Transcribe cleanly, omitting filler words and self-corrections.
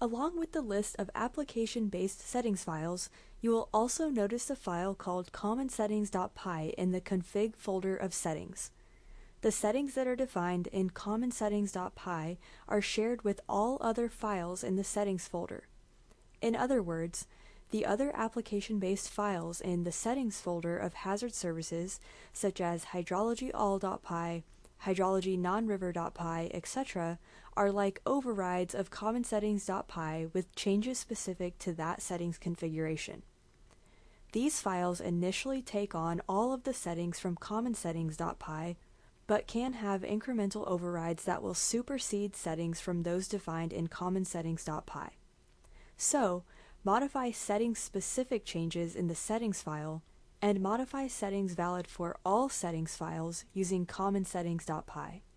Along with the list of application-based settings files, you will also notice a file called commonsettings.py in the config folder of settings. The settings that are defined in commonsettings.py are shared with all other files in the settings folder. In other words, the other application-based files in the settings folder of hazard services, such as hydrologyall.py, hydrologynonriver.py, etc., are like overrides of commonsettings.py with changes specific to that settings configuration. These files initially take on all of the settings from commonsettings.py, but can have incremental overrides that will supersede settings from those defined in commonsettings.py. So, modify settings-specific changes in the settings file, and modify settings valid for all settings files using commonsettings.py.